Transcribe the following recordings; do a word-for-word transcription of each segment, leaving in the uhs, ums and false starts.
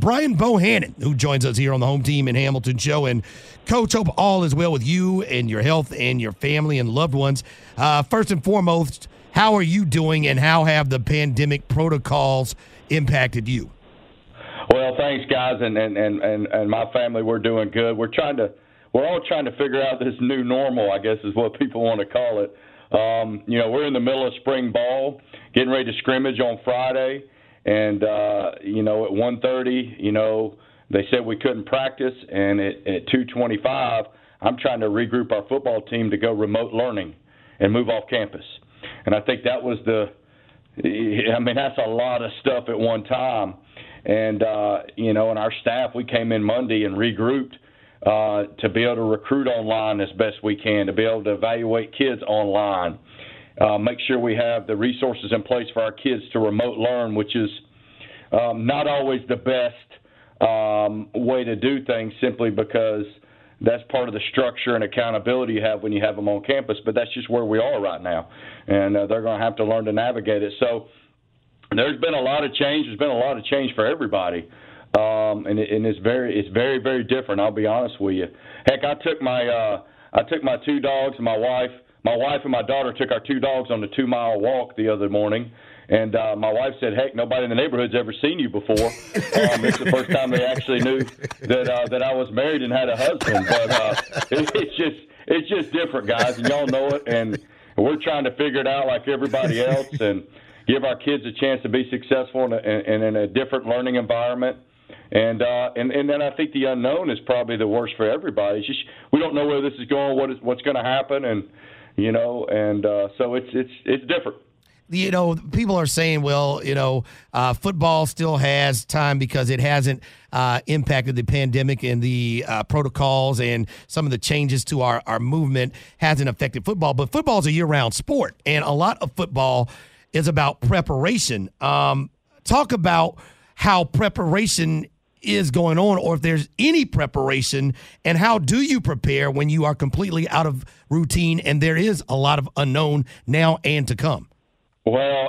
Brian Bohannon, who joins us here on the Home Team in Hamilton show. And, Coach, hope all is well with you and your health and your family and loved ones. Uh, first and foremost, how are you doing, and how have the pandemic protocols impacted you? Well, thanks, guys, and, and, and, and, and my family, we're doing good. We're trying to, we're all trying to figure out this new normal, I guess is what people want to call it. Um, you know, we're in the middle of spring ball, getting ready to scrimmage on Friday, and, uh, you know, at one thirty, you know, they said we couldn't practice, and at, at two twenty-five, I'm trying to regroup our football team to go remote learning and move off campus. And I think that was the, I mean, that's a lot of stuff at one time. And, uh, you know, and our staff, we came in Monday and regrouped uh, to be able to recruit online as best we can, to be able to evaluate kids online, uh, make sure we have the resources in place for our kids to remote learn, which is um, not always the best um, way to do things, simply because that's part of the structure and accountability you have when you have them on campus. But that's just where we are right now, and uh, they're going to have to learn to navigate it. So there's been a lot of change. There's been a lot of change for everybody, um, and, it, and it's very, it's very, very different. I'll be honest with you. Heck, I took my, uh, I took my two dogs and my wife. My wife and my daughter took our two dogs on a two-mile walk the other morning, and uh, my wife said, "Heck, nobody in the neighborhood's ever seen you before." Um, it's the first time they actually knew that uh, that I was married and had a husband. But uh, it, it's just, it's just different, guys, and y'all know it. And we're trying to figure it out like everybody else, and give our kids a chance to be successful in a, in, in a different learning environment. And, uh, and and then I think the unknown is probably the worst for everybody. It's just, we don't know where this is going, what is what's going to happen, and you know, and uh, so it's it's it's different. You know, people are saying, well, you know, uh, football still has time because it hasn't uh, impacted the pandemic, and the uh, protocols and some of the changes to our, our movement hasn't affected football. But football is a year-round sport, and a lot of football is about preparation. Um, talk about how preparation is going on, or if there's any preparation, and how do you prepare when you are completely out of routine and there is a lot of unknown now and to come? Well,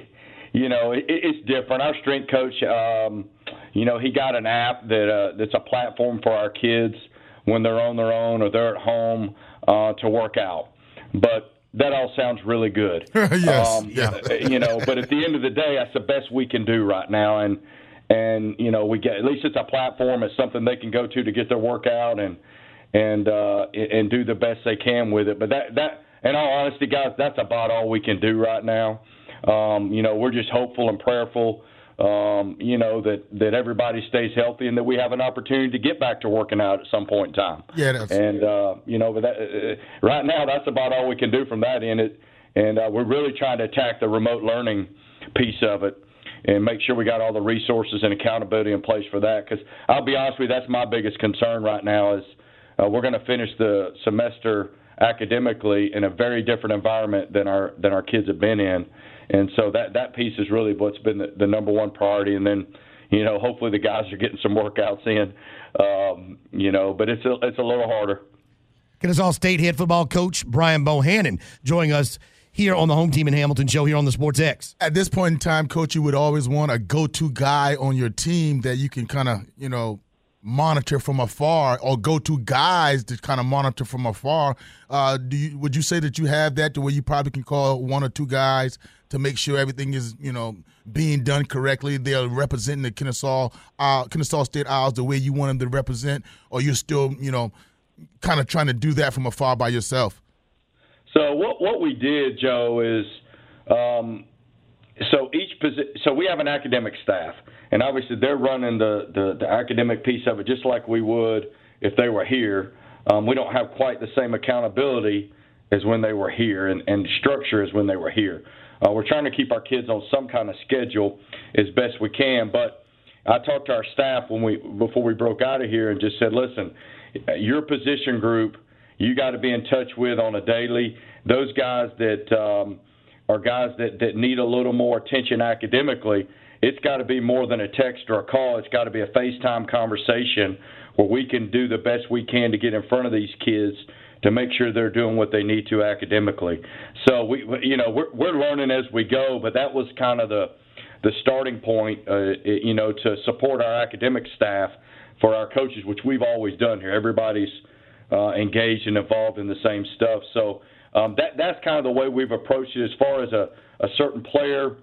you know, it, it's different. Our strength coach, um, you know, he got an app that uh, that's a platform for our kids when they're on their own or they're at home uh, to work out. But that all sounds really good. yes. Um, yeah. You know, but at the end of the day, that's the best we can do right now. And, and you know, we get, at least it's a platform. It's something they can go to to get their workout and and uh, and do the best they can with it. But that, that in all honesty, guys, that's about all we can do right now. Um, you know, we're just hopeful and prayerful, um, you know, that, that everybody stays healthy and that we have an opportunity to get back to working out at some point in time. Yeah, that's and, uh, you know, but that, uh, right now that's about all we can do from that end. It, and uh, we're really trying to attack the remote learning piece of it and make sure we got all the resources and accountability in place for that. Because I'll be honest with you, that's my biggest concern right now is uh, we're going to finish the semester academically in a very different environment than our than our kids have been in. And so that, that piece is really what's been the, the number one priority. And then, you know, hopefully the guys are getting some workouts in, um, you know, but it's a, it's a little harder. Kennesaw State head football coach Brian Bohannon joining us here on the Home Team in Hamilton show here on the Sports X. At this point in time, Coach, you would always want a go-to guy on your team that you can kind of, you know, monitor from afar, or go-to guys to kind of monitor from afar. Uh, do you, would you say that you have that to where you probably can call one or two guys to make sure everything is, you know, being done correctly? They're representing the Kennesaw, uh, Kennesaw State Owls the way you want them to represent, or you're still, you know, kind of trying to do that from afar by yourself? So what what we did, Joe, is um, so each posi- so we have an academic staff, and obviously they're running the, the, the academic piece of it just like we would if they were here. Um, we don't have quite the same accountability as when they were here, and, and structure as when they were here. Uh, we're trying to keep our kids on some kind of schedule as best we can. But I talked to our staff when we before we broke out of here and just said, listen, your position group, you got to be in touch with on a daily. Those guys that um, are guys that, that need a little more attention academically, it's got to be more than a text or a call. It's got to be a FaceTime conversation where we can do the best we can to get in front of these kids to make sure they're doing what they need to academically. So we, you know, we're, we're learning as we go, but that was kind of the the starting point, uh, you know, to support our academic staff for our coaches, which we've always done here. Everybody's uh, engaged and involved in the same stuff. So um, that that's kind of the way we've approached it. As far as a, a certain player,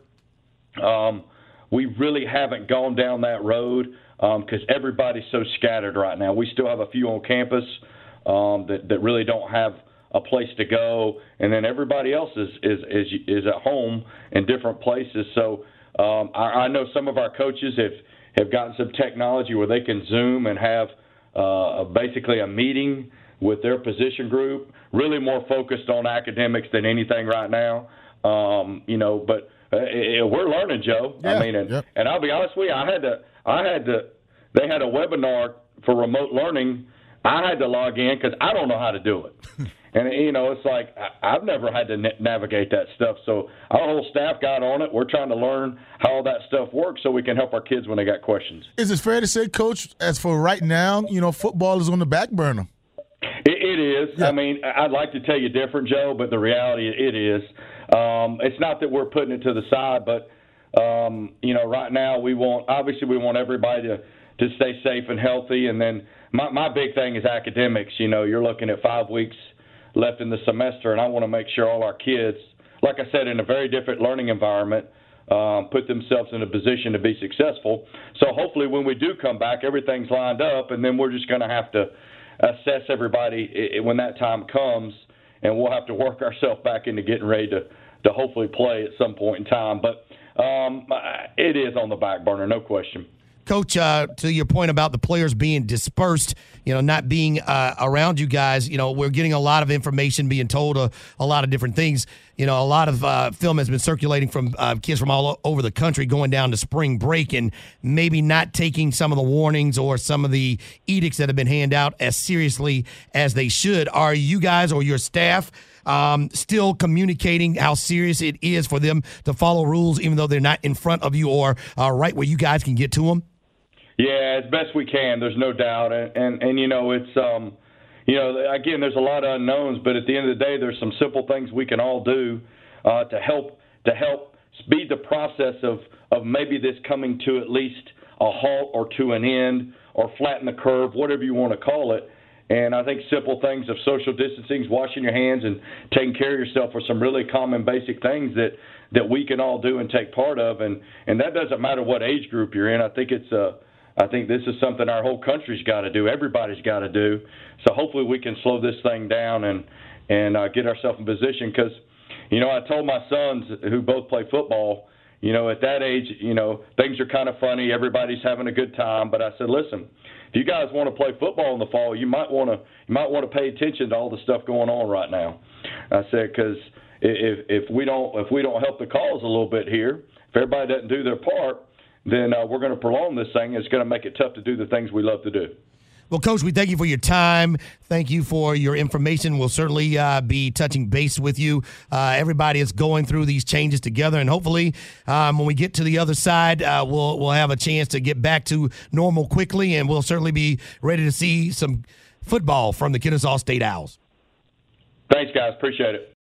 um, we really haven't gone down that road because um, everybody's so scattered right now. We still have a few on campus um, that, that really don't have a place to go, and then everybody else is is is, is at home in different places. So um, I, I know some of our coaches have, have gotten some technology where they can Zoom and have uh, basically a meeting with their position group, really more focused on academics than anything right now. Um, you know, but uh, it, we're learning, Joe. Yeah, I mean, and, yep. and I'll be honest with you, I had to, I had to, they had a webinar for remote learning. I had to log in because I don't know how to do it. And, you know, it's like I've never had to na- navigate that stuff. So our whole staff got on it. We're trying to learn how all that stuff works so we can help our kids when they got questions. Is it fair to say, Coach, as for right now, you know, football is on the back burner? It, it is. Yeah. I mean, I'd like to tell you different, Joe, but the reality, it is. Um, it's not that we're putting it to the side, but, um, you know, right now we want – obviously we want everybody to, to stay safe and healthy. And then my, my big thing is academics. You know, you're looking at five weeks – left in the semester, and I want to make sure all our kids, like I said, in a very different learning environment, um, put themselves in a position to be successful. So hopefully when we do come back, everything's lined up, and then we're just going to have to assess everybody when that time comes, and we'll have to work ourselves back into getting ready to, to hopefully play at some point in time. But um, it is on the back burner, no question. Coach, uh, to your point about the players being dispersed, you know, not being uh, around you guys, you know, we're getting a lot of information, being told a, a lot of different things. You know, a lot of uh, film has been circulating from uh, kids from all over the country going down to spring break and maybe not taking some of the warnings or some of the edicts that have been handed out as seriously as they should. Are you guys or your staff um, still communicating how serious it is for them to follow rules, even though they're not in front of you or uh, right where you guys can get to them? Yeah, as best we can. There's no doubt, and and, and you know it's um, you know again there's a lot of unknowns, but at the end of the day, there's some simple things we can all do uh, to help to help speed the process of of maybe this coming to at least a halt or to an end or flatten the curve, whatever you want to call it. And I think simple things of social distancing, washing your hands, and taking care of yourself are some really common basic things that, that we can all do and take part of. And, and that doesn't matter what age group you're in. I think it's a I think this is something our whole country's got to do. Everybody's got to do. So hopefully we can slow this thing down and and uh, get ourselves in position. Because, you know, I told my sons who both play football, you know, at that age, you know, things are kind of funny. Everybody's having a good time. But I said, listen, if you guys want to play football in the fall, you might want to you might want to pay attention to all the stuff going on right now. I said because if if we don't if we don't help the cause a little bit here, if everybody doesn't do their part, then uh, we're going to prolong this thing. It's going to make it tough to do the things we love to do. Well, Coach, we thank you for your time. Thank you for your information. We'll certainly uh, be touching base with you. Uh, everybody is going through these changes together, and hopefully um, when we get to the other side, uh, we'll we'll have a chance to get back to normal quickly, and we'll certainly be ready to see some football from the Kennesaw State Owls. Thanks, guys. Appreciate it.